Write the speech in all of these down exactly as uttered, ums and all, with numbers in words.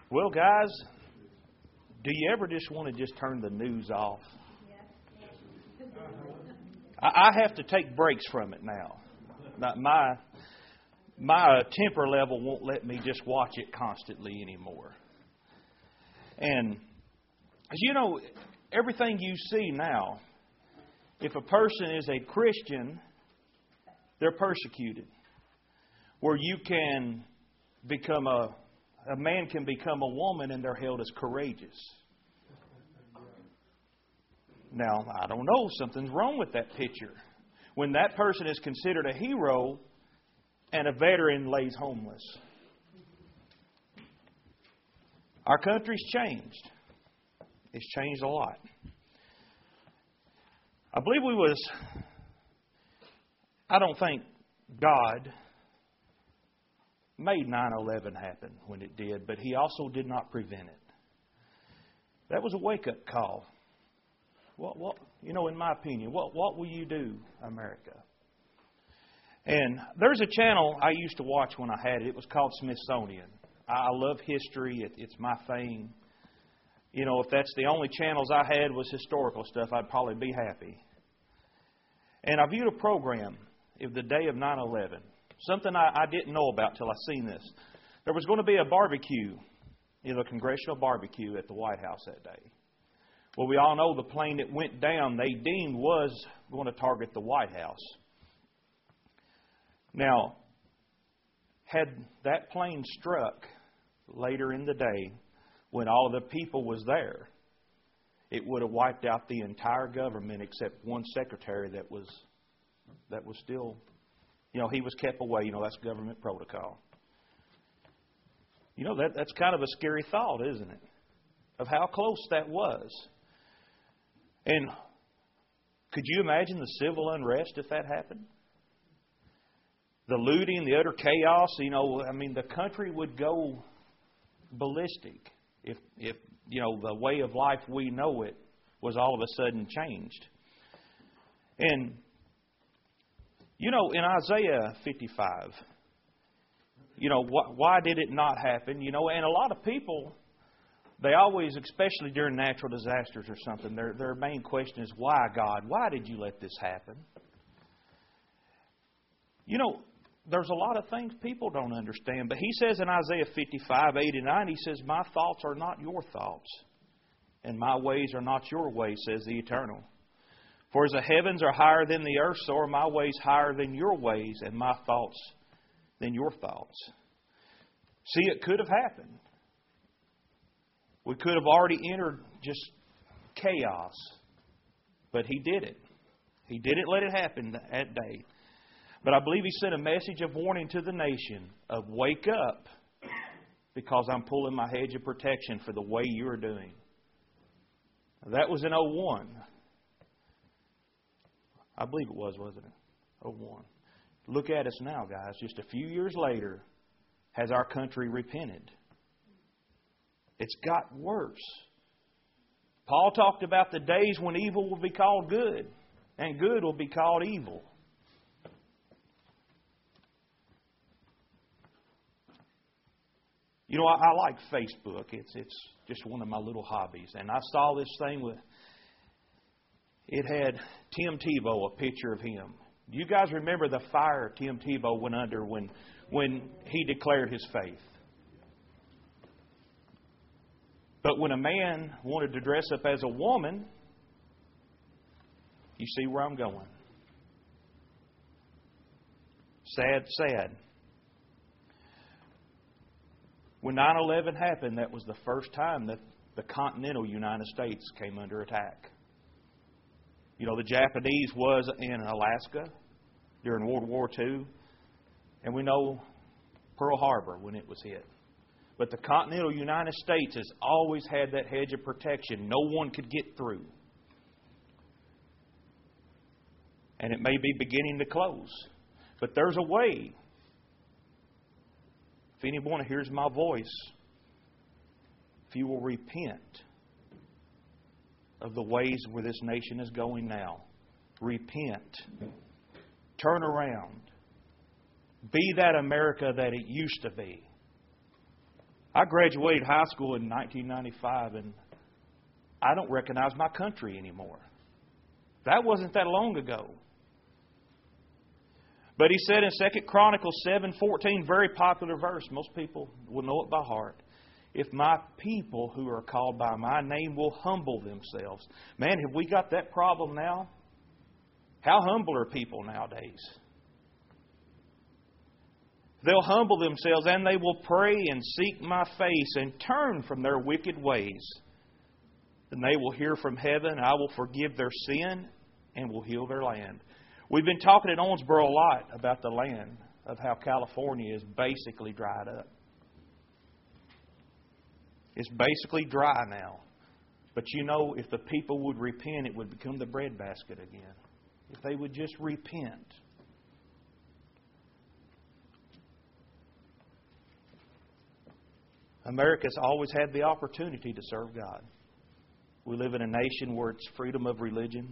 Well, guys, do you ever just want to just turn the news off? I have to take breaks from it now. My my temper level won't let me just watch it constantly anymore. And as you know, everything you see now, if a person is a Christian, they're persecuted. Where you can become a a man can become a woman and they're held as courageous. Now, I don't know. Something's wrong with that picture. When that person is considered a hero and a veteran lays homeless. Our country's changed. It's changed a lot. I believe we was... I don't think God made nine eleven happen when it did, but He also did not prevent it. That was a wake-up call. What, what, you know, in my opinion, what, what will you do, America? And there's a channel I used to watch when I had it. It was called Smithsonian. I love history. It, it's my thing. You know, if that's the only channels I had was historical stuff, I'd probably be happy. And I viewed a program of the day of nine eleven. Something I, I didn't know about till I seen this. There was going to be a barbecue, you know, a congressional barbecue at the White House that day. Well, we all know the plane that went down, they deemed was going to target the White House. Now, had that plane struck later in the day, when all the people was there, it would have wiped out the entire government except one secretary that was that was still, you know, he was kept away. You know, that's government protocol. You know, that that's kind of a scary thought, isn't it? Of how close that was. And could you imagine the civil unrest if that happened? The looting, the utter chaos, you know, I mean, the country would go ballistic if, if you know, the way of life we know it was all of a sudden changed. And, you know, in Isaiah fifty-five, you know, wh- why did it not happen? You know, and a lot of people, they always, especially during natural disasters or something, their their main question is, why, God? Why did you let this happen? You know, there's a lot of things people don't understand. But He says in Isaiah fifty-five, eight and nine, He says, my thoughts are not your thoughts, and my ways are not your ways, says the Eternal. For as the heavens are higher than the earth, so are my ways higher than your ways, and my thoughts than your thoughts. See, it could have happened. We could have already entered just chaos. But He did it. He didn't let it happen that day. But I believe He sent a message of warning to the nation of wake up, because I'm pulling my hedge of protection for the way you're doing. That was in oh one. I believe it was, wasn't it? oh one. Look at us now, guys. Just a few years later, has our country repented? It's got worse. Paul talked about the days when evil will be called good, and good will be called evil. You know, I, I like Facebook. It's it's just one of my little hobbies. And I saw this thing with, it had Tim Tebow, a picture of him. Do you guys remember the fire Tim Tebow went under when when he declared his faith? But when a man wanted to dress up as a woman, you see where I'm going. Sad, sad. When nine eleven happened, that was the first time that the continental United States came under attack. You know, the Japanese was in Alaska during World War Two. And we know Pearl Harbor when it was hit. But the continental United States has always had that hedge of protection. No one could get through. And it may be beginning to close. But there's a way. If anyone hears my voice, if you will repent of the ways where this nation is going now, repent, turn around, be that America that it used to be. I graduated high school in nineteen ninety-five, and I don't recognize my country anymore. That wasn't that long ago. But he said in Second Chronicles seven fourteen, very popular verse, most people will know it by heart. If my people who are called by my name will humble themselves. Man, have we got that problem now? How humble are people nowadays? They'll humble themselves and they will pray and seek my face and turn from their wicked ways. Then they will hear from heaven, and I will forgive their sin and will heal their land. We've been talking at Owensboro a lot about the land, of how California is basically dried up. It's basically dry now. But you know, if the people would repent, it would become the breadbasket again. If they would just repent. America's always had the opportunity to serve God. We live in a nation where it's freedom of religion.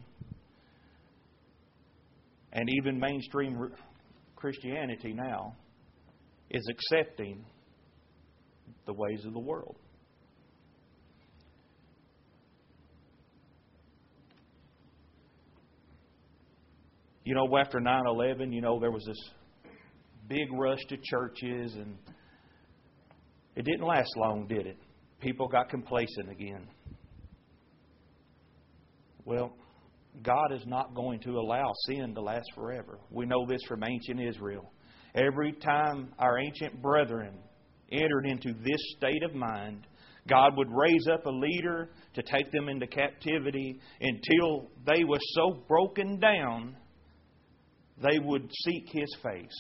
And even mainstream Christianity now is accepting the ways of the world. You know, after nine eleven, you know, there was this big rush to churches, and it didn't last long, did it? People got complacent again. Well, God is not going to allow sin to last forever. We know this from ancient Israel. Every time our ancient brethren entered into this state of mind, God would raise up a leader to take them into captivity until they were so broken down they would seek His face.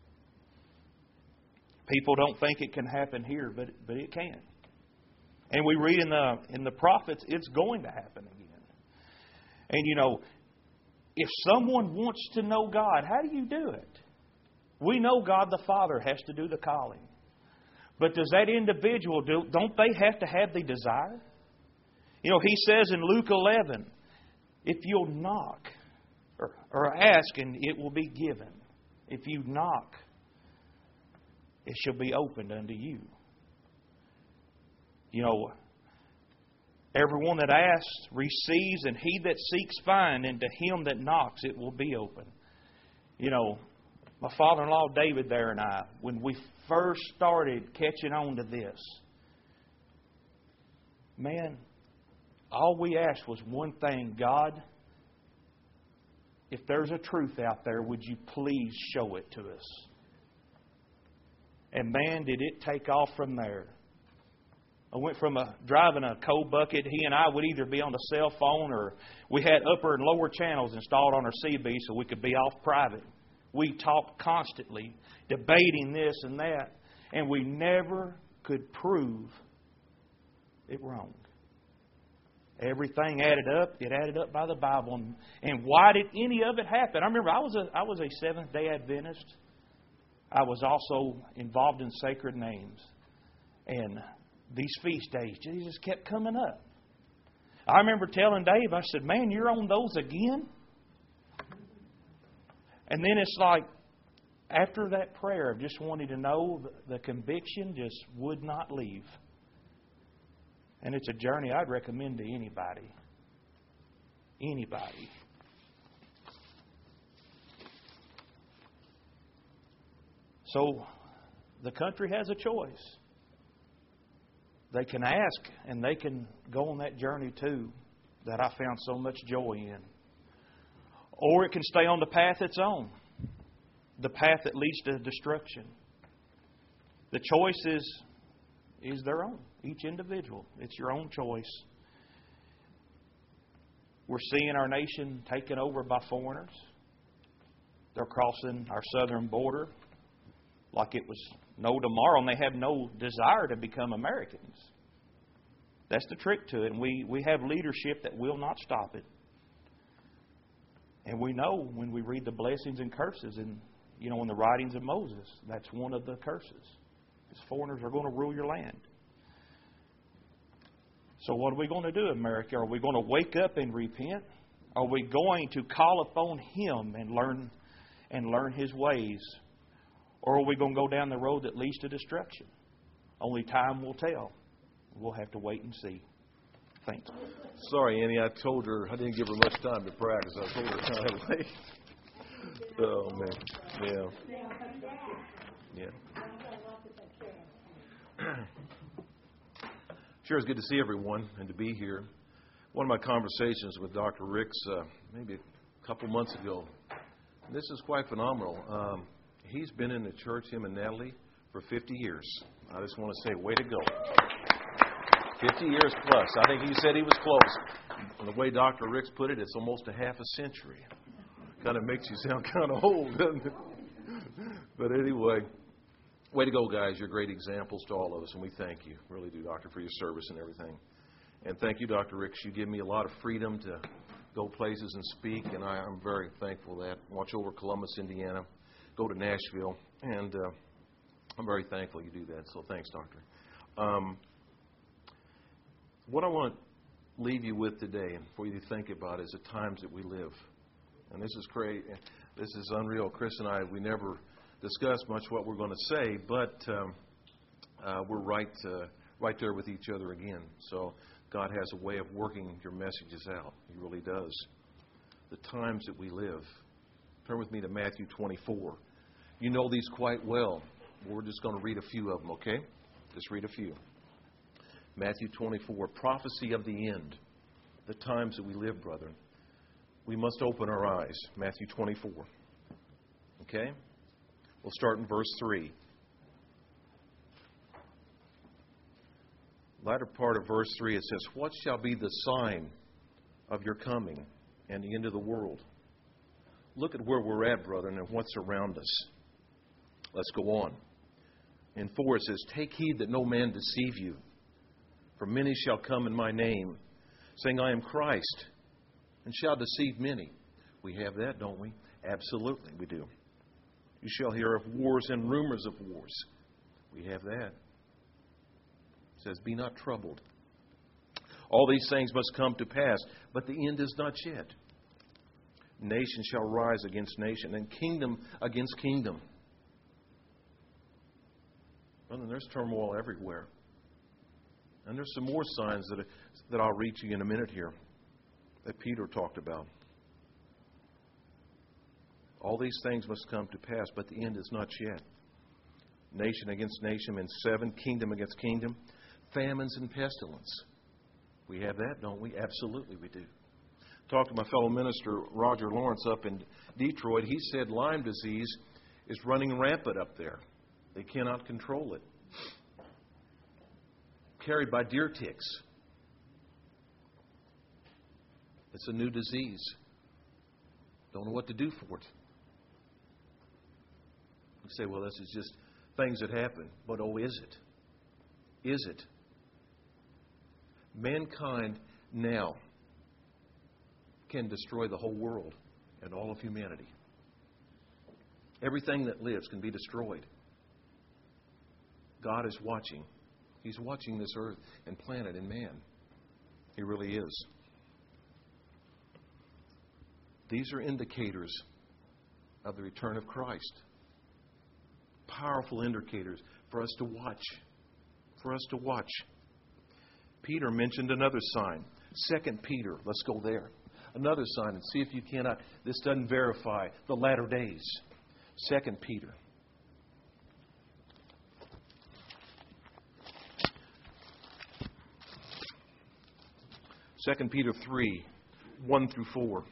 People don't think it can happen here, but but it can. And we read in the in the prophets, it's going to happen again. And you know, if someone wants to know God, how do you do it? We know God the Father has to do the calling. But does that individual, do, don't they have to have the desire? You know, He says in Luke eleven, if you'll knock or, or ask, and it will be given. If you knock, it shall be opened unto you. You know, everyone that asks receives, and he that seeks finds, and to him that knocks it will be open. You know, my father-in-law David there and I, when we first started catching on to this, man, all we asked was one thing: God, if there's a truth out there, would you please show it to us? And man, did it take off from there. I went from a, driving a coal bucket. He and I would either be on the cell phone, or we had upper and lower channels installed on our C B so we could be off private. We talked constantly, debating this and that, and we never could prove it wrong. Everything added up. It added up by the Bible. And, and why did any of it happen? I remember I was a I was a Seventh-day Adventist. I was also involved in sacred names. And these feast days, Jesus kept coming up. I remember telling Dave, I said, man, you're on those again? And then it's like, after that prayer of just wanting to know, the conviction just would not leave. And it's a journey I'd recommend to anybody. Anybody. So, the country has a choice. They can ask, and they can go on that journey too, that I found so much joy in. Or it can stay on the path it's on, the path that leads to destruction. The choice is, is their own, each individual. It's your own choice. We're seeing our nation taken over by foreigners. They're crossing our southern border like it was no tomorrow, and they have no desire to become Americans. That's the trick to it. And we, we have leadership that will not stop it. And we know when we read the blessings and curses in, you know, in the writings of Moses, that's one of the curses. Because foreigners are going to rule your land. So what are we going to do, America? Are we going to wake up and repent? Are we going to call upon Him and learn and learn His ways? Or are we going to go down the road that leads to destruction? Only time will tell. We'll have to wait and see. Thanks. Sorry, Annie, I told her, I didn't give her much time to practice. I told her kind of late. Oh, man. Yeah. Yeah. Sure, it's good to see everyone and to be here. One of my conversations with Doctor Ricks uh, maybe a couple months ago, this is quite phenomenal. Um, he's been in the church, him and Natalie, for fifty years. I just want to say, way to go. fifty years plus. I think he said he was close. And the way Doctor Ricks put it, it's almost a half a century. Kind of makes you sound kind of old, doesn't it? But anyway, way to go, guys. You're great examples to all of us, and we thank you. Really do, Doctor, for your service and everything. And thank you, Doctor Ricks. You give me a lot of freedom to go places and speak, and I, I'm very thankful for that. Watch over Columbus, Indiana, go to Nashville, and uh, I'm very thankful you do that. So thanks, Doctor. Um, what I want to leave you with today and for you to think about is the times that we live. And this is great. This is unreal. Chris and I, we never discuss much what we're going to say, but um, uh, we're right, uh, right there with each other again. So God has a way of working your messages out. He really does. The times that we live. Turn with me to Matthew twenty-four. You know these quite well. We're just going to read a few of them, okay? Just read a few. Matthew twenty-four, prophecy of the end. The times that we live, brethren. We must open our eyes. Matthew twenty-four. Okay? We'll start in verse three. Latter part of verse three, it says, what shall be the sign of your coming and the end of the world? Look at where we're at, brethren, and what's around us. Let's go on. In four, it says, take heed that no man deceive you. For many shall come in my name, saying, I am Christ, and shall deceive many. We have that, don't we? Absolutely, we do. You shall hear of wars and rumors of wars. We have that. It says, be not troubled. All these things must come to pass, but the end is not yet. Nation shall rise against nation, and kingdom against kingdom. Well, then there's turmoil everywhere. And there's some more signs that, that I'll read to you in a minute here that Peter talked about. All these things must come to pass, but the end is not yet. Nation against nation, and seven, kingdom against kingdom, famines and pestilence. We have that, don't we? Absolutely we do. Talked to my fellow minister, Roger Lawrence, up in Detroit. He said Lyme disease is running rampant up there. They cannot control it. Carried by deer ticks. It's a new disease. Don't know what to do for it. You say, well, this is just things that happen. But oh, is it? Is it? Mankind now can destroy the whole world and all of humanity. Everything that lives can be destroyed. God is watching. He's watching this earth and planet and man. He really is. These are indicators of the return of Christ. Powerful indicators for us to watch. For us to watch. Peter mentioned another sign. Second Peter. Let's go there. Another sign and see if you cannot. This doesn't verify the latter days. Second Peter. Second Peter three, one through four.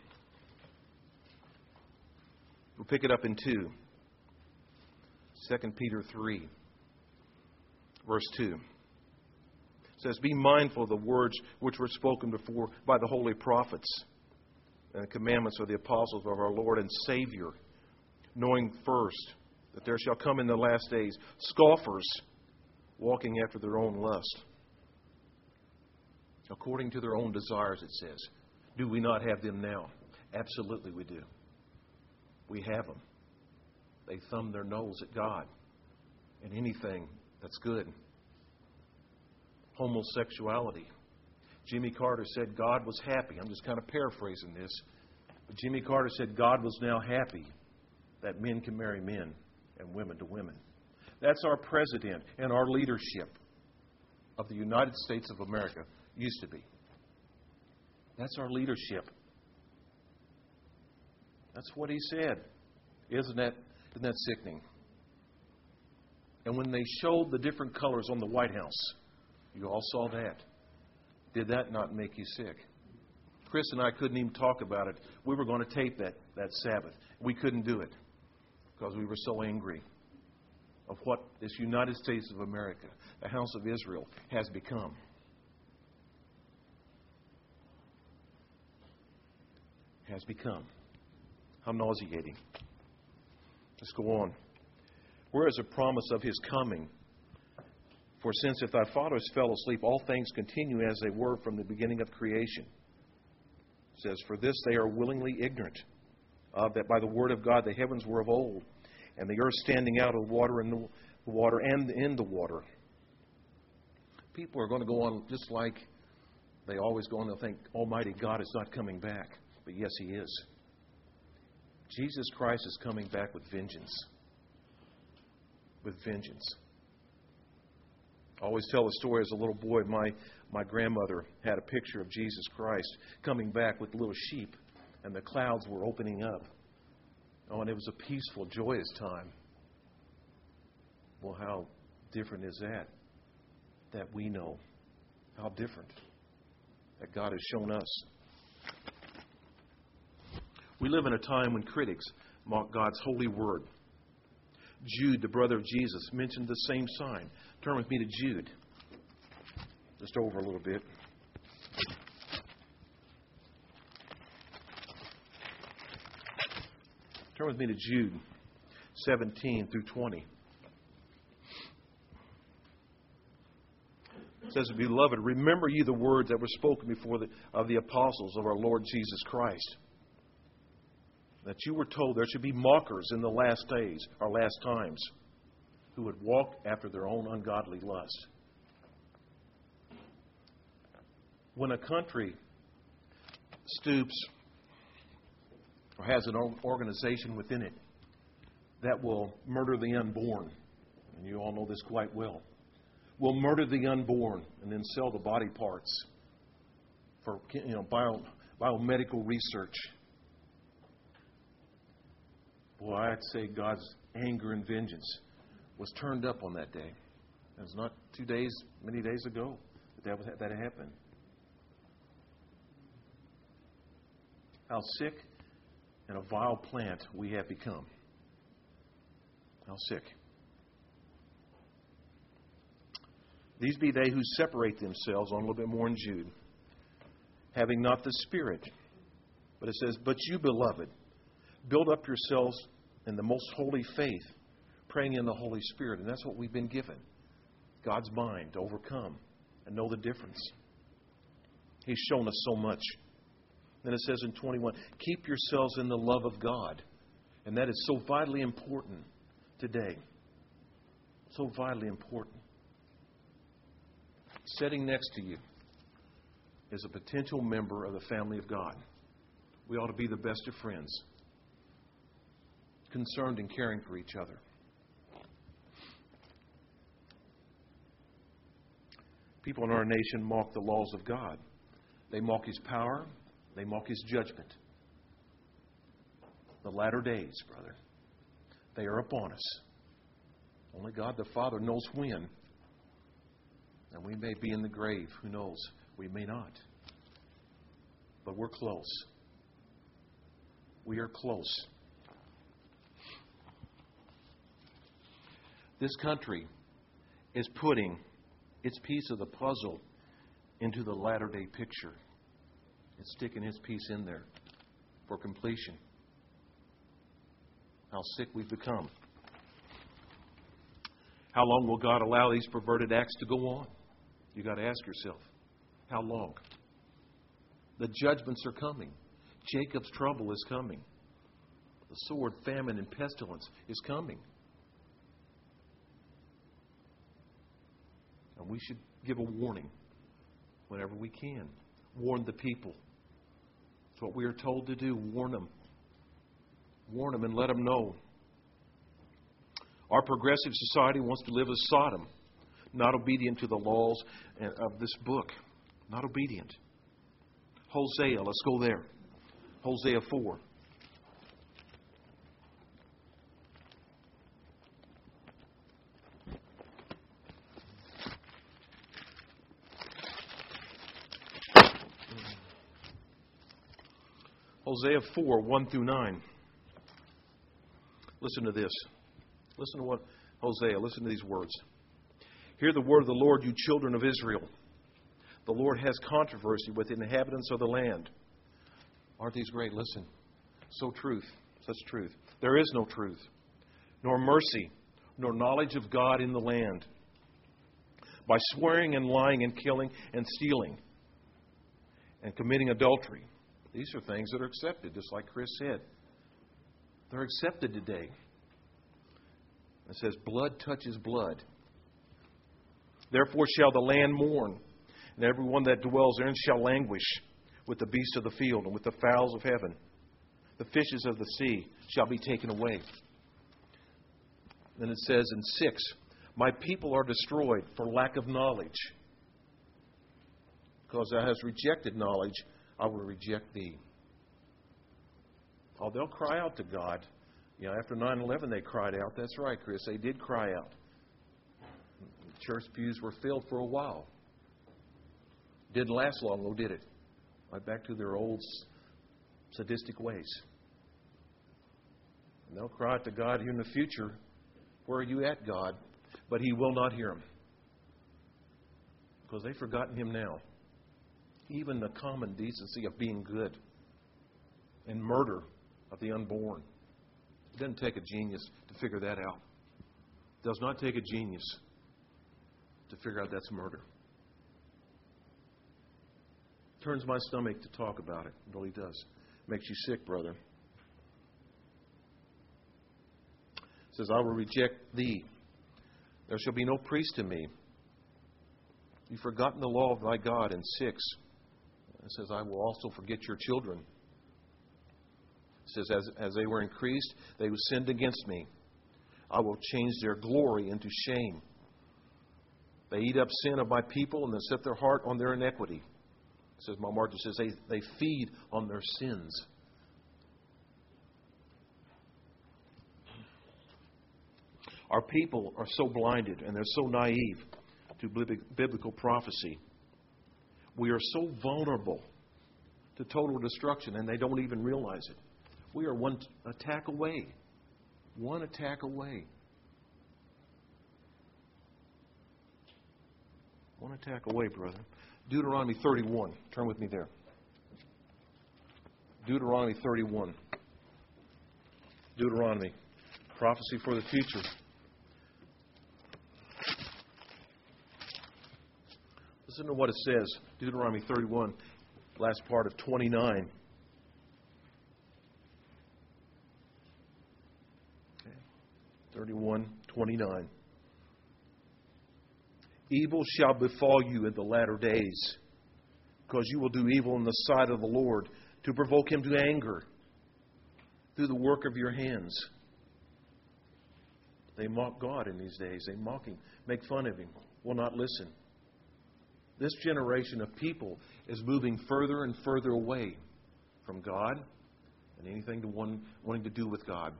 We'll pick it up in two. Second Peter three, verse two. It says, be mindful of the words which were spoken before by the holy prophets and the commandments of the apostles of our Lord and Savior, knowing first that there shall come in the last days scoffers walking after their own lust, according to their own desires, it says. Do we not have them now? Absolutely we do. We have them. They thumb their nose at God and anything that's good. Homosexuality. Jimmy Carter said God was happy. I'm just kind of paraphrasing this. But Jimmy Carter said God was now happy that men can marry men and women to women. That's our president and our leadership of the United States of America used to be. That's our leadership. That's what he said. Isn't that, isn't that sickening? And when they showed the different colors on the White House, you all saw that. Did that not make you sick? Chris and I couldn't even talk about it. We were going to tape that, that Sabbath. We couldn't do it because we were so angry of what this United States of America, the house of Israel, has become. Has become. How nauseating. Let's go on. Where is the promise of his coming? For since if thy fathers fell asleep, all things continue as they were from the beginning of creation. It says, for this they are willingly ignorant, uh, that by the word of God the heavens were of old, and the earth standing out of water and the water and in the water. People are going to go on just like they always go on to think Almighty God is not coming back. But yes, He is. Jesus Christ is coming back with vengeance. With vengeance. I always tell the story as a little boy. My, my grandmother had a picture of Jesus Christ coming back with little sheep, and the clouds were opening up. Oh, and it was a peaceful, joyous time. Well, how different is that? That we know. How different that God has shown us. We live in a time when critics mock God's holy word. Jude, the brother of Jesus, mentioned the same sign. Turn with me to Jude. Just over a little bit. Turn with me to Jude seventeen through twenty. It says, beloved, remember ye the words that were spoken before the, of the apostles of our Lord Jesus Christ, that you were told there should be mockers in the last days, or last times, who would walk after their own ungodly lust. When a country stoops or has an organization within it that will murder the unborn, and you all know this quite well, will murder the unborn and then sell the body parts for, you know, bio, biomedical research. Boy, I'd say God's anger and vengeance was turned up on that day. It was not two days, many days ago that that, that happened. How sick and a vile plant we have become. How sick. These be they who separate themselves, on a little bit more in Jude, having not the Spirit. But it says, but you, beloved, build up yourselves in the most holy faith, praying in the Holy Spirit. And that's what we've been given. God's mind to overcome and know the difference. He's shown us so much. Then it says in twenty-one, keep yourselves in the love of God. And that is so vitally important today. So vitally important. Sitting next to you is a potential member of the family of God. We ought to be the best of friends, concerned and caring for each other. People in our nation mock the laws of God. They mock His power. They mock His judgment. The latter days, brother, they are upon us. Only God the Father knows when. And we may be in the grave. Who knows? We may not. But we're close. We are close. This country is putting its piece of the puzzle into the latter-day picture. It's sticking its piece in there for completion. How sick we've become. How long will God allow these perverted acts to go on? You've got to ask yourself, how long? The judgments are coming. Jacob's trouble is coming. The sword, famine, and pestilence is coming. And we should give a warning whenever we can. Warn the people. It's what we are told to do. Warn them. Warn them and let them know. Our progressive society wants to live as Sodom, not obedient to the laws of this book. Not obedient. Hosea, let's go there. Hosea four. Hosea four, one through nine. Listen to this. Listen to what Hosea, listen to these words. Hear the word of the Lord, you children of Israel. The Lord has controversy with the inhabitants of the land. Aren't these great? Listen. So truth, such truth. There is no truth, nor mercy, nor knowledge of God in the land. By swearing and lying and killing and stealing and committing adultery. These are things that are accepted, just like Chris said. They're accepted today. It says, blood touches blood. Therefore shall the land mourn, and everyone that dwells therein shall languish with the beasts of the field and with the fowls of heaven. The fishes of the sea shall be taken away. Then it says in six, my people are destroyed for lack of knowledge. Because thou hast rejected knowledge, I will reject thee. Oh, they'll cry out to God. You know, after nine eleven they cried out. That's right, Chris. They did cry out. Church pews were filled for a while. Didn't last long, though, did it? Right back to their old sadistic ways. And they'll cry out to God here in the future, where are you at, God? But He will not hear them. Because they've forgotten Him now. Even the common decency of being good and murder of the unborn. It doesn't take a genius to figure that out. It does not take a genius to figure out that's murder. It turns my stomach to talk about it. It really does. It makes you sick, brother. It says, I will reject thee. There shall be no priest in me. You've forgotten the law of thy God. In six, it says, I will also forget your children. It says, as, as they were increased, they sinned against me. I will change their glory into shame. They eat up sin of my people, and they set their heart on their iniquity. It says, my margin says, they, they feed on their sins. Our people are so blinded, and they're so naive to biblical prophecy. We are so vulnerable to total destruction, and they don't even realize it. We are one attack away. One attack away. One attack away, brother. Deuteronomy thirty-one. Turn with me there. Deuteronomy thirty-one. Deuteronomy. Prophecy for the future. Listen to what it says. Deuteronomy thirty-one, last part of twenty-nine. Okay. thirty-one, twenty-nine. Evil shall befall you in the latter days, because you will do evil in the sight of the Lord, to provoke Him to anger through the work of your hands. They mock God in these days. They mock Him, make fun of Him, will not listen. This generation of people is moving further and further away from God and anything to one, wanting to do with God.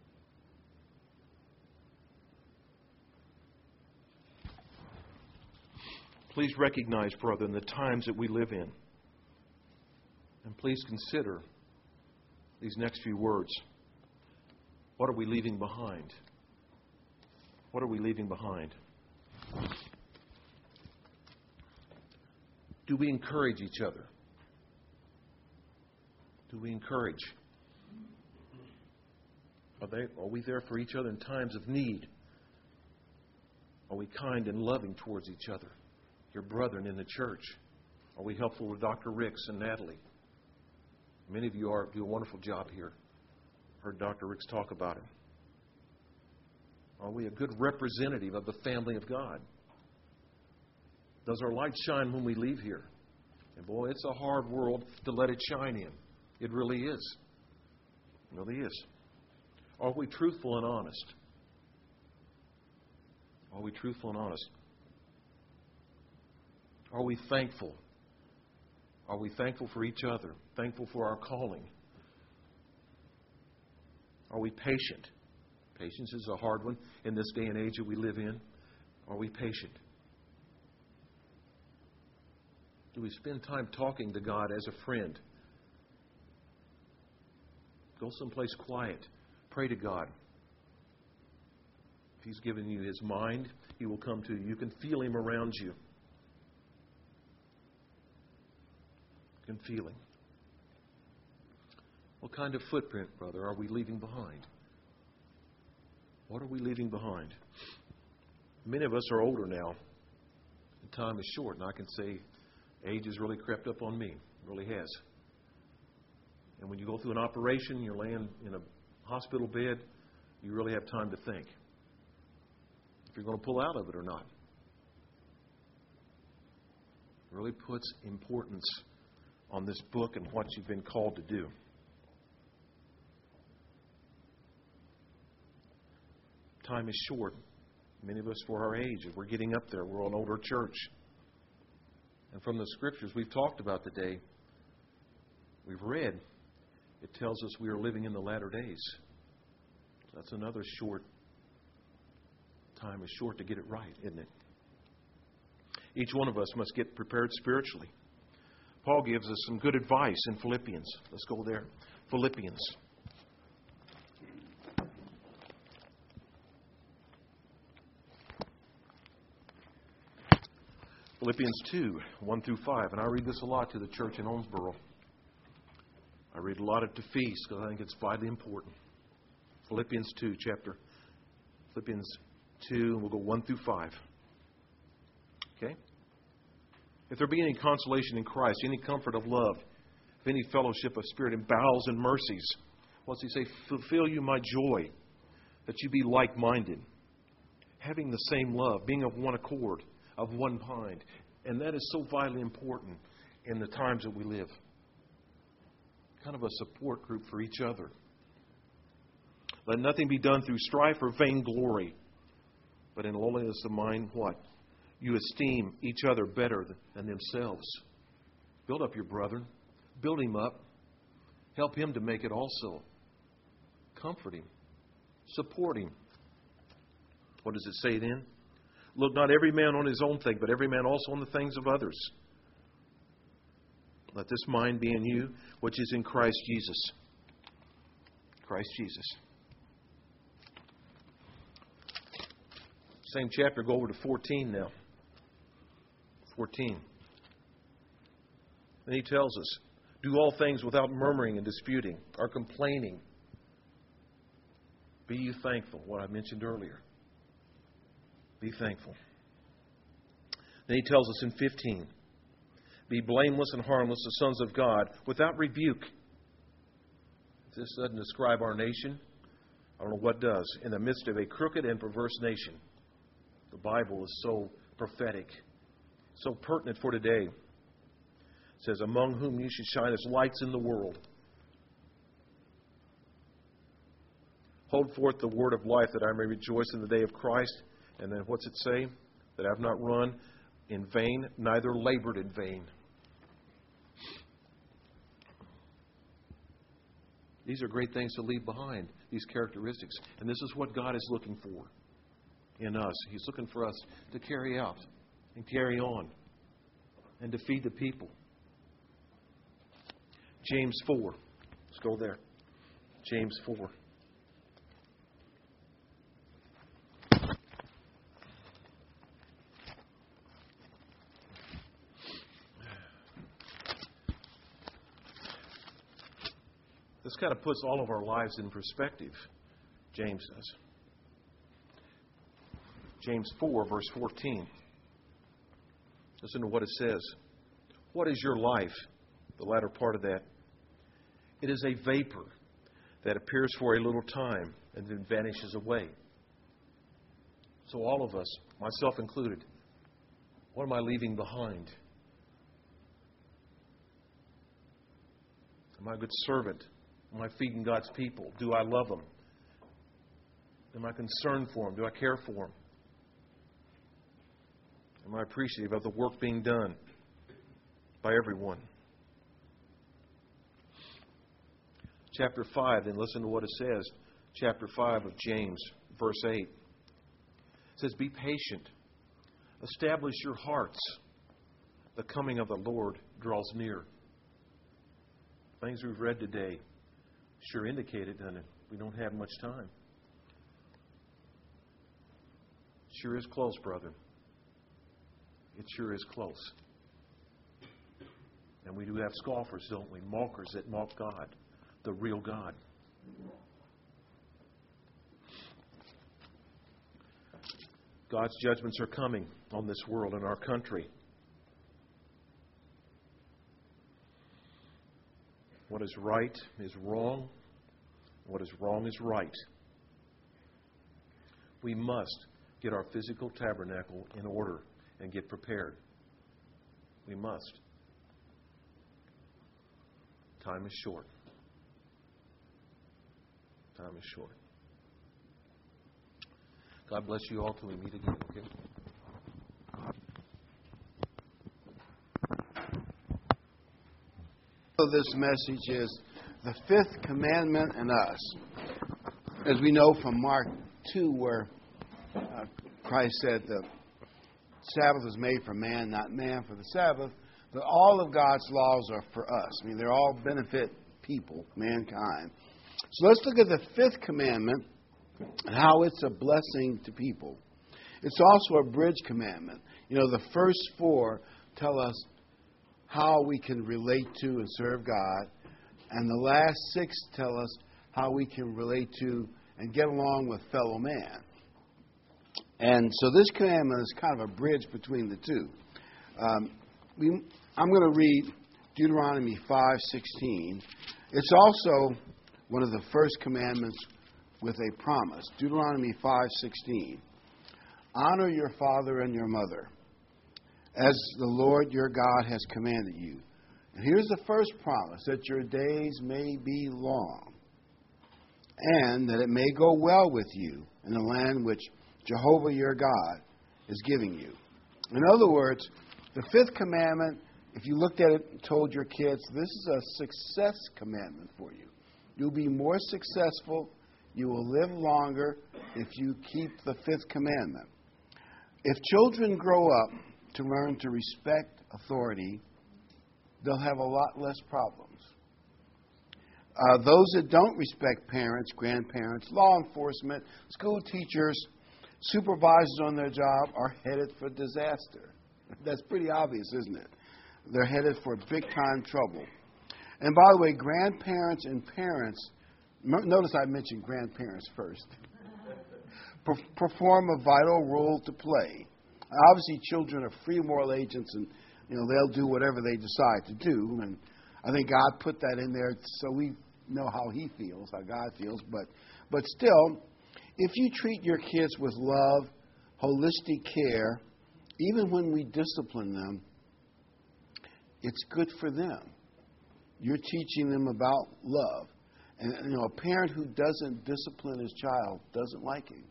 Please recognize, brother, in the times that we live in, and please consider these next few words. What are we leaving behind? What are we leaving behind? Do we encourage each other? Do we encourage? Are, they, are we there for each other in times of need? Are we kind and loving towards each other? Your brethren in the church? Are we helpful to Doctor Ricks and Natalie? Many of you are do a wonderful job here. Heard Doctor Ricks talk about it. Are we a good representative of the family of God? Does our light shine when we leave here? And boy, it's a hard world to let it shine in. It really is. It really is. Are we truthful and honest? Are we truthful and honest? Are we thankful? Are we thankful for each other? Thankful for our calling? Are we patient? Patience is a hard one in this day and age that we live in. Are we patient? Do we spend time talking to God as a friend? Go someplace quiet. Pray to God. If He's given you His mind, He will come to you. You can feel Him around you. You can feel Him. What kind of footprint, brother, are we leaving behind? What are we leaving behind? Many of us are older now, and time is short, and I can say age has really crept up on me. It really has. And when you go through an operation, you're laying in a hospital bed, you really have time to think if you're going to pull out of it or not. It really puts importance on this book and what you've been called to do. Time is short. Many of us for our age, if we're getting up there, we're an older church. And from the scriptures we've talked about today, we've read, it tells us we are living in the latter days. That's another short time is short to get it right, isn't it? Each one of us must get prepared spiritually. Paul gives us some good advice in Philippians. Let's go there. Philippians. Philippians two, one through five. And I read this a lot to the church in Owensboro. I read a lot of it to feast because I think it's vitally important. Philippians two, chapter. Philippians two, and we'll go one through five. Okay? If there be any consolation in Christ, any comfort of love, if any fellowship of spirit and bowels and mercies, what's he say? Fulfill you my joy, that you be like-minded, having the same love, being of one accord, of one mind. And that is so vitally important in the times that we live. Kind of a support group for each other. Let nothing be done through strife or vainglory, but in lowliness of mind, what? You esteem each other better than themselves. Build up your brother. Build him up. Help him to make it also. Comfort him. Support him. What does it say then? Look not every man on his own thing, but every man also on the things of others. Let this mind be in you, which is in Christ Jesus. Christ Jesus. Same chapter, go over to fourteen now. fourteen. And he tells us, do all things without murmuring and disputing or complaining. Be you thankful, what I mentioned earlier. Be thankful. Then he tells us in fifteen, be blameless and harmless, the sons of God, without rebuke. If this doesn't describe our nation, I don't know what does. In the midst of a crooked and perverse nation. The Bible is so prophetic, so pertinent for today. It says, among whom you should shine as lights in the world. Hold forth the word of life, that I may rejoice in the day of Christ. And then what's it say? That I have not run in vain, neither labored in vain. These are great things to leave behind, these characteristics. And this is what God is looking for in us. He's looking for us to carry out and carry on and to feed the people. James four. Let's go there. James four. This kind of puts all of our lives in perspective, James says. James four, verse fourteen. Listen to what it says. What is your life? The latter part of that. It is a vapor that appears for a little time and then vanishes away. So all of us, myself included, what am I leaving behind? Am I a good servant? Am I feeding God's people? Do I love them? Am I concerned for them? Do I care for them? Am I appreciative of the work being done by everyone? Chapter five, then listen to what it says. Chapter five of James, verse eight. It says, be patient. Establish your hearts. The coming of the Lord draws near. Things we've read today sure indicate it, doesn't it? We don't have much time. Sure is close, brother. It sure is close. And we do have scoffers, don't we? Mockers that mock God, the real God. God's judgments are coming on this world and our country. What is right is wrong. What is wrong is right. We must get our physical tabernacle in order and get prepared. We must. Time is short. Time is short. God bless you all till we meet again, okay? This message is the fifth commandment in us. As we know from Mark two, where uh, Christ said the Sabbath was made for man, not man for the Sabbath, that all of God's laws are for us. I mean, they're all benefit people, mankind. So let's look at the fifth commandment and how it's a blessing to people. It's also a bridge commandment. You know, the first four tell us how we can relate to and serve God, and the last six tell us how we can relate to and get along with fellow man. And so this commandment is kind of a bridge between the two. Um, we, I'm going to read Deuteronomy five sixteen. It's also one of the first commandments with a promise. Deuteronomy five sixteen. Honor your father and your mother, as the Lord your God has commanded you. And here's the first promise, that your days may be long, and that it may go well with you in the land which Jehovah your God is giving you. In other words, the fifth commandment, if you looked at it and told your kids, this is a success commandment for you. You'll be more successful, you will live longer if you keep the fifth commandment. If children grow up to learn to respect authority, they'll have a lot less problems. Uh, those that don't respect parents, grandparents, law enforcement, school teachers, supervisors on their job are headed for disaster. That's pretty obvious, isn't it? They're headed for big-time trouble. And by the way, grandparents and parents, notice I mentioned grandparents first, perform a vital role to play. Obviously, children are free moral agents, and you know they'll do whatever they decide to do. And I think God put that in there so we know how He feels, how God feels. But, but still, if you treat your kids with love, holistic care, even when we discipline them, it's good for them. You're teaching them about love, and you know a parent who doesn't discipline his child doesn't like him.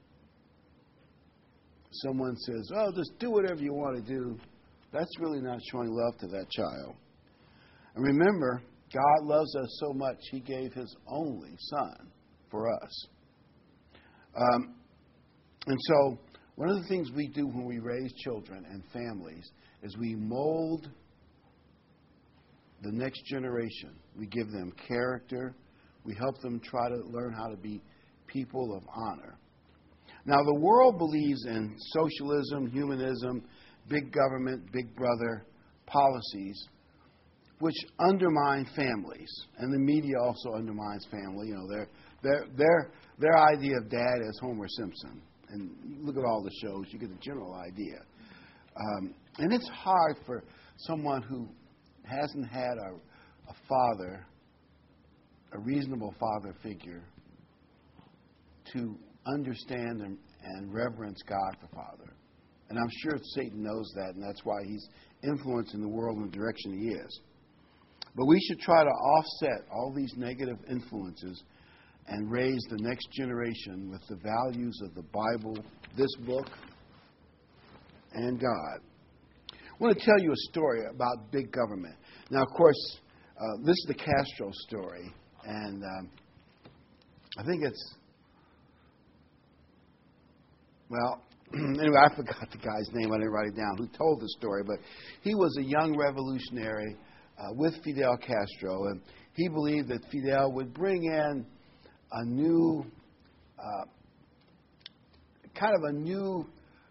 Someone says, oh, just do whatever you want to do. That's really not showing love to that child. And remember, God loves us so much, He gave His only Son for us. Um, and so, one of the things we do when we raise children and families is we mold the next generation. We give them character. We help them try to learn how to be people of honor. Now, the world believes in socialism, humanism, big government, big brother policies, which undermine families. And the media also undermines family. You know, their their their their idea of dad is Homer Simpson. And look at all the shows, you get the general idea. Um, and it's hard for someone who hasn't had a, a father, a reasonable father figure, to understand and, and reverence God the Father. And I'm sure Satan knows that, and that's why he's influencing the world in the direction he is. But we should try to offset all these negative influences and raise the next generation with the values of the Bible, this book, and God. I want to tell you a story about big government. Now, of course, uh, this is the Castro story, and um, I think it's, well, anyway, I forgot the guy's name. I didn't write it down who told the story, but he was a young revolutionary uh, with Fidel Castro, and he believed that Fidel would bring in a new, uh, kind of a new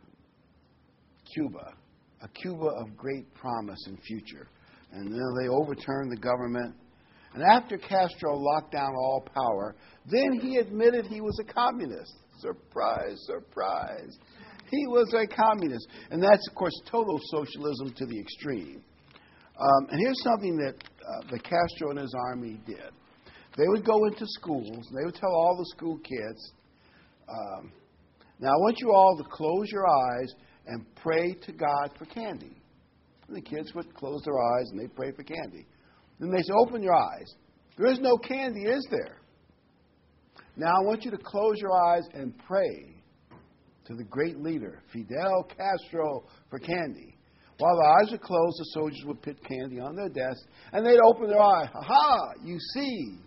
Cuba, a Cuba of great promise and future. And then they overturned the government. And after Castro locked down all power, then he admitted he was a communist. Surprise, surprise. He was a communist. And that's, of course, total socialism to the extreme. Um, and here's something that uh, the Castro and his army did. They would go into schools, and they would tell all the school kids, um, now I want you all to close your eyes and pray to God for candy. And the kids would close their eyes, and they'd pray for candy. Then they say, open your eyes. There is no candy, is there? Now I want you to close your eyes and pray to the great leader, Fidel Castro, for candy. While the eyes are closed, the soldiers would put candy on their desk, and they'd open their eye. Ha-ha, you see,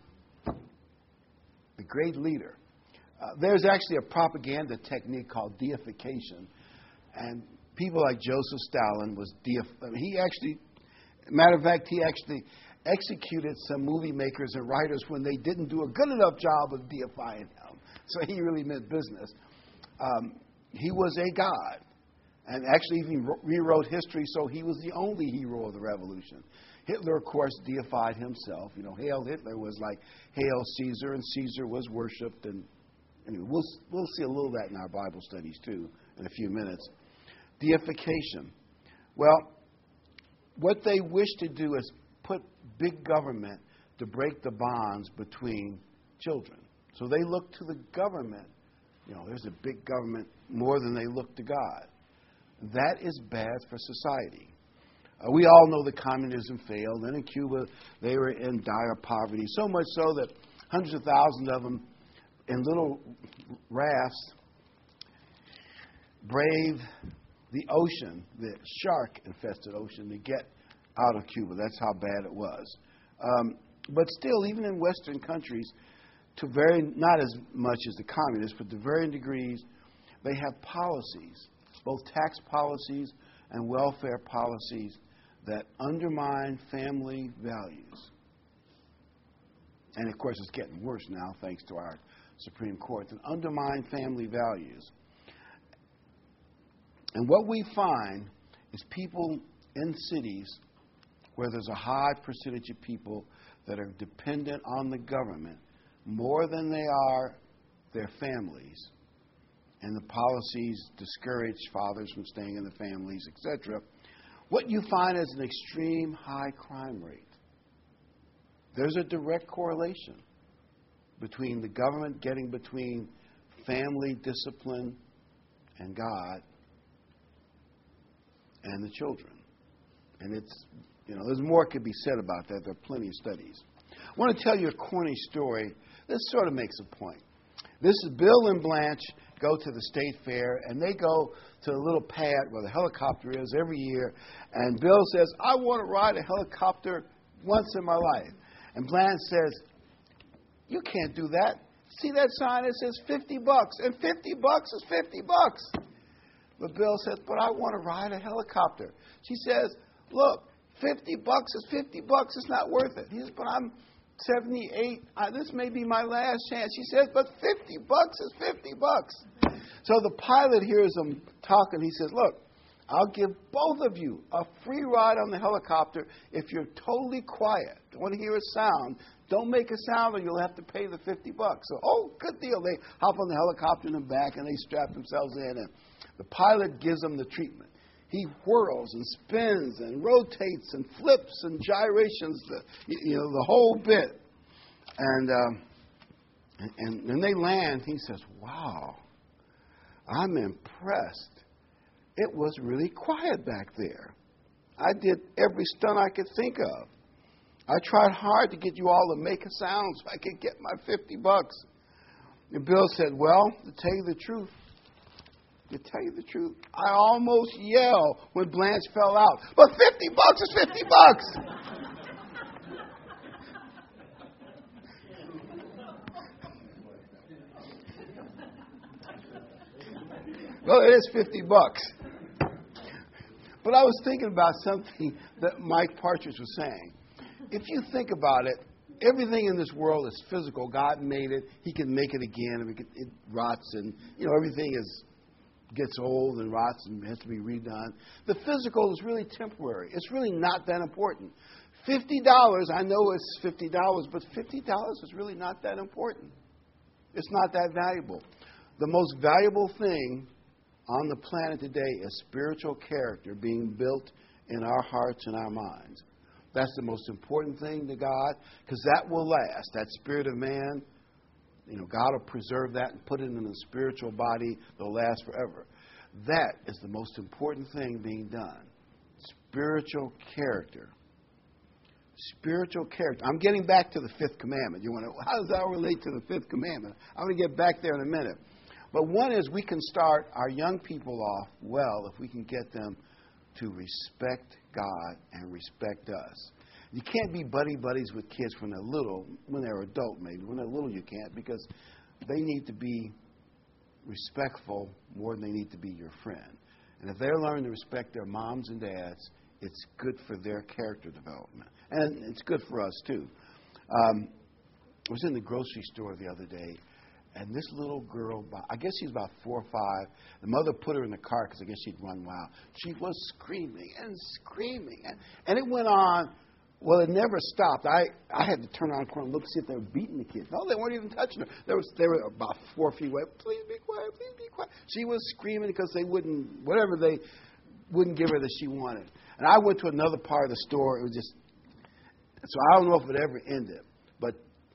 the great leader. Uh, there's actually a propaganda technique called deification. And people like Joseph Stalin was deif. I mean, he actually, matter of fact, he actually executed some movie makers and writers when they didn't do a good enough job of deifying him. So he really meant business. Um, he was a god, and actually even rewrote history, so he was the only hero of the revolution. Hitler, of course, deified himself. You know, Hail Hitler was like Hail Caesar, and Caesar was worshipped. And anyway, we'll we'll see a little of that in our Bible studies too in a few minutes. Deification. Well, what they wish to do is put big government to break the bonds between children. So they look to the government. You know, there's a big government more than they look to God. That is bad for society. Uh, we all know that communism failed, and in Cuba they were in dire poverty, so much so that hundreds of thousands of them in little rafts braved the ocean, the shark-infested ocean, to get out of Cuba. That's how bad it was. Um, but still, even in Western countries, to very not as much as the communists, but to varying degrees, they have policies, both tax policies and welfare policies, that undermine family values. And of course, it's getting worse now, thanks to our Supreme Court, that undermine family values. And what we find is people in cities where there's a high percentage of people that are dependent on the government more than they are their families, and the policies discourage fathers from staying in the families, et cetera, what you find is an extreme high crime rate. There's a direct correlation between the government getting between family discipline and God and the children. And it's, you know, there's more could be said about that. There are plenty of studies. I want to tell you a corny story. This sort of makes a point. This is Bill and Blanche go to the state fair, and they go to a little pad where the helicopter is every year. And Bill says, I want to ride a helicopter once in my life. And Blanche says, you can't do that. See that sign? It says fifty bucks. And fifty bucks is fifty bucks. But Bill says, but I want to ride a helicopter. She says, look, fifty bucks is fifty bucks. It's not worth it. He says, but I'm seventy-eight. I, this may be my last chance. She says, but fifty bucks is fifty bucks. So the pilot hears them talking. He says, look, I'll give both of you a free ride on the helicopter if you're totally quiet. Don't want to hear a sound. Don't make a sound or you'll have to pay the fifty bucks. So, oh, good deal. They hop on the helicopter in the back and they strap themselves in. And the pilot gives them the treatment. He whirls and spins and rotates and flips and gyrations, the, you know, the whole bit. And, um, and when they land, he says, wow, I'm impressed. It was really quiet back there. I did every stunt I could think of. I tried hard to get you all to make a sound so I could get my fifty bucks. And Bill said, well, to tell you the truth, to tell you the truth, I almost yelled when Blanche fell out. But fifty bucks is fifty bucks. Well, it is fifty bucks. But I was thinking about something that Mike Partridge was saying. If you think about it, everything in this world is physical. God made it. He can make it again. If it, it rots and, you know, everything is gets old and rots and has to be redone. The physical is really temporary. It's really not that important. fifty dollars, I know it's fifty dollars, but fifty dollars is really not that important. It's not that valuable. The most valuable thing on the planet today is spiritual character being built in our hearts and our minds. That's the most important thing to God, because that will last. That spirit of man, you know, God will preserve that and put it in a spiritual body that will last forever. That is the most important thing being done. Spiritual character. Spiritual character. I'm getting back to the fifth commandment. You want to, how does that relate to the fifth commandment? I'm going to get back there in a minute. But one is we can start our young people off well if we can get them to respect God and respect us. You can't be buddy-buddies with kids when they're little, when they're adult maybe. When they're little you can't, because they need to be respectful more than they need to be your friend. And if they're learning to respect their moms and dads, it's good for their character development. And it's good for us, too. Um, I was in the grocery store the other day, and this little girl, I guess she's about four or five, the mother put her in the car because I guess she'd run wild. She was screaming and screaming. And, and it went on. Well, it never stopped. I, I had to turn around the corner and look to see if they were beating the kids. No, they weren't even touching her. There was, they were about four feet away. Please be quiet. Please be quiet. She was screaming because they wouldn't, whatever they wouldn't give her that she wanted. And I went to another part of the store. It was just, so I don't know if it ever ended. But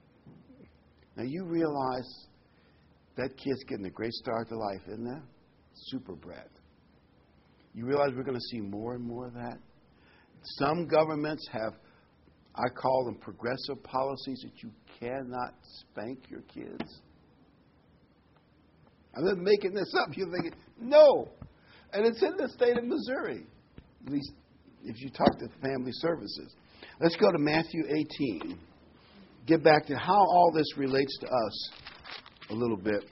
now you realize that kid's getting a great start to life, isn't that? Super brat. You realize we're going to see more and more of that? Some governments have, I call them progressive policies, that you cannot spank your kids. I'm not making this up. You're thinking, no. And it's in the state of Missouri, at least if you talk to family services. Let's go to Matthew eighteen. Get back to how all this relates to us a little bit.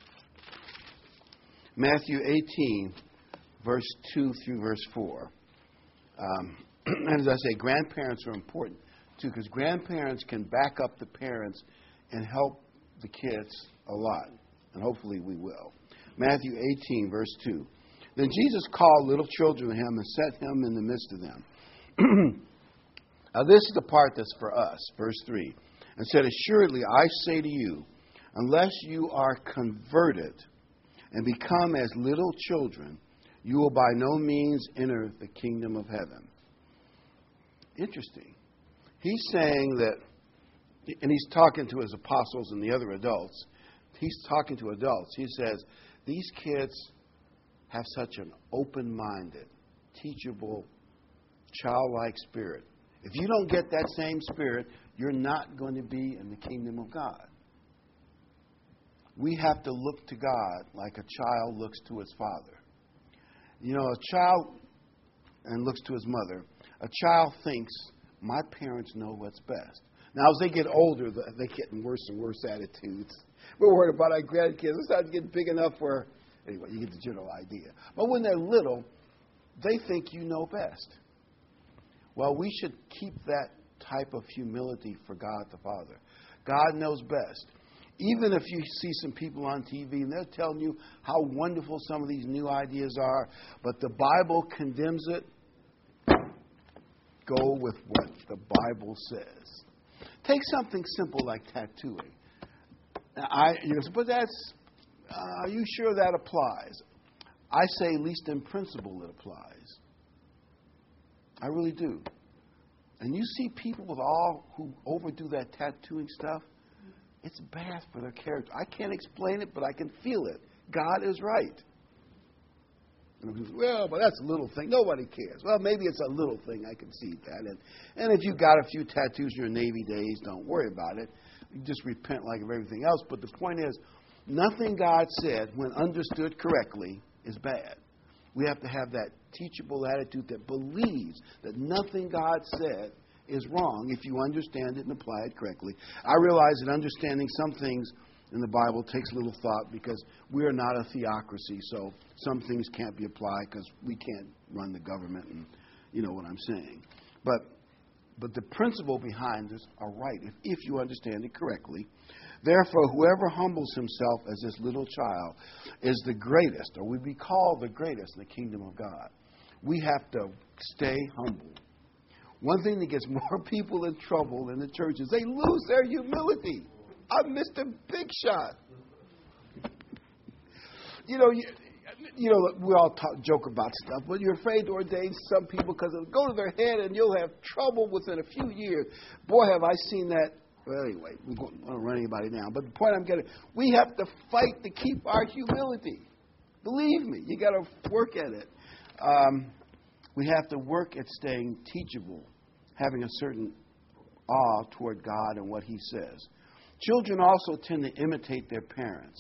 Matthew eighteen, verse two through verse four. Um, and as I say, grandparents are important too, because grandparents can back up the parents and help the kids a lot. And hopefully we will. Matthew eighteen, verse two. Then Jesus called little children to him and set him in the midst of them. Now this is the part that's for us. Verse three. And said, assuredly, I say to you, unless you are converted and become as little children, you will by no means enter the kingdom of heaven. Interesting. He's saying that, and he's talking to his apostles and the other adults. He's talking to adults. He says, these kids have such an open-minded, teachable, childlike spirit. If you don't get that same spirit, you're not going to be in the kingdom of God. We have to look to God like a child looks to his father. You know, a child and looks to his mother. A child thinks, my parents know what's best. Now, as they get older, they get worse and worse attitudes. We're worried about our grandkids. It's not getting big enough for... Anyway, you get the general idea. But when they're little, they think you know best. Well, we should keep that type of humility for God the Father. God knows best. Even if you see some people on T V and they're telling you how wonderful some of these new ideas are, but the Bible condemns it, go with what the Bible says. Take something simple like tattooing. Now, I, you know, but that's, uh, are you sure that applies? I say, at least in principle, it applies. I really do. And you see people with all who overdo that tattooing stuff, it's bad for their character. I can't explain it, but I can feel it. God is right. And people say, well, but that's a little thing. Nobody cares. Well, maybe it's a little thing. I can see that. And, and if you've got a few tattoos in your Navy days, don't worry about it. You just repent like of everything else. But the point is, nothing God said, when understood correctly, is bad. We have to have that teachable attitude that believes that nothing God said is wrong if you understand it and apply it correctly. I realize that understanding some things in the Bible takes a little thought because we are not a theocracy, so some things can't be applied because we can't run the government, and you know what I'm saying. But but the principle behind this are right if, if you understand it correctly. Therefore, whoever humbles himself as this little child is the greatest, or will be called the greatest in the kingdom of God. We have to stay humble. One thing that gets more people in trouble in the church is they lose their humility. I missed a big shot. You know, you, you know, we all talk, joke about stuff, but you're afraid to ordain some people because it'll go to their head and you'll have trouble within a few years. Boy, have I seen that. Well, anyway, we don't want to run anybody down. But the point I'm getting, we have to fight to keep our humility. Believe me, you got to work at it. Um, we have to work at staying teachable, having a certain awe toward God and what He says. Children also tend to imitate their parents.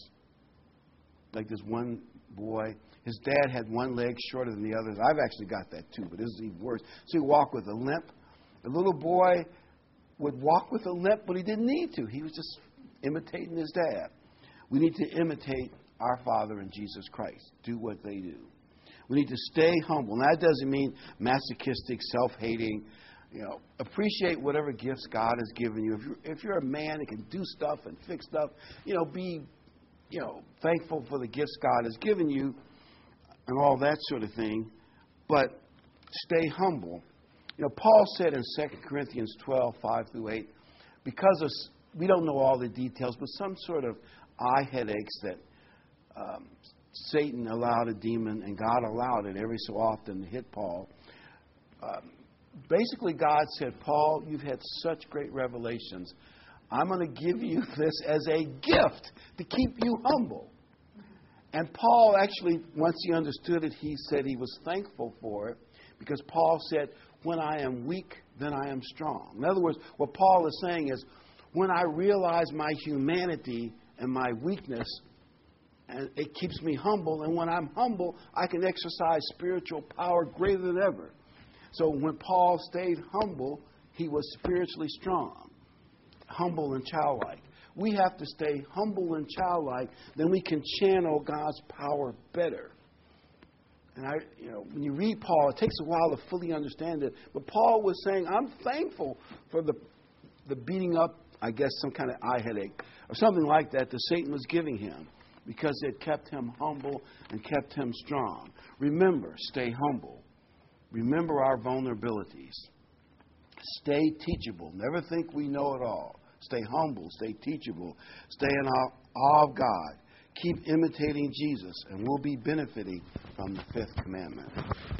Like this one boy, his dad had one leg shorter than the others. I've actually got that too, but this is even worse. So he walked with a limp. The little boy would walk with a limp, but he didn't need to. He was just imitating his dad. We need to imitate our Father in Jesus Christ. Do what they do. We need to stay humble. And that doesn't mean masochistic, self-hating. You know, appreciate whatever gifts God has given you. If you're, if you're a man that can do stuff and fix stuff, you know, be, you know, thankful for the gifts God has given you and all that sort of thing. But stay humble. You know, Paul said in Second Corinthians twelve, five through eight, because of, we don't know all the details, but some sort of eye headaches that um, Satan allowed a demon, and God allowed it every so often to hit Paul. Um, basically, God said, Paul, you've had such great revelations. I'm going to give you this as a gift to keep you humble. And Paul actually, once he understood it, he said he was thankful for it, because Paul said, when I am weak, then I am strong. In other words, what Paul is saying is, when I realize my humanity and my weakness, and it keeps me humble, and when I'm humble, I can exercise spiritual power greater than ever. So when Paul stayed humble, he was spiritually strong, humble and childlike. We have to stay humble and childlike, then we can channel God's power better. And I, you know, when you read Paul, it takes a while to fully understand it. But Paul was saying, I'm thankful for the the beating up, I guess, some kind of eye headache or something like that that Satan was giving him, because it kept him humble and kept him strong. Remember, stay humble. Remember our vulnerabilities. Stay teachable. Never think we know it all. Stay humble. Stay teachable. Stay in awe of God. Keep imitating Jesus, and we'll be benefiting from the fifth commandment.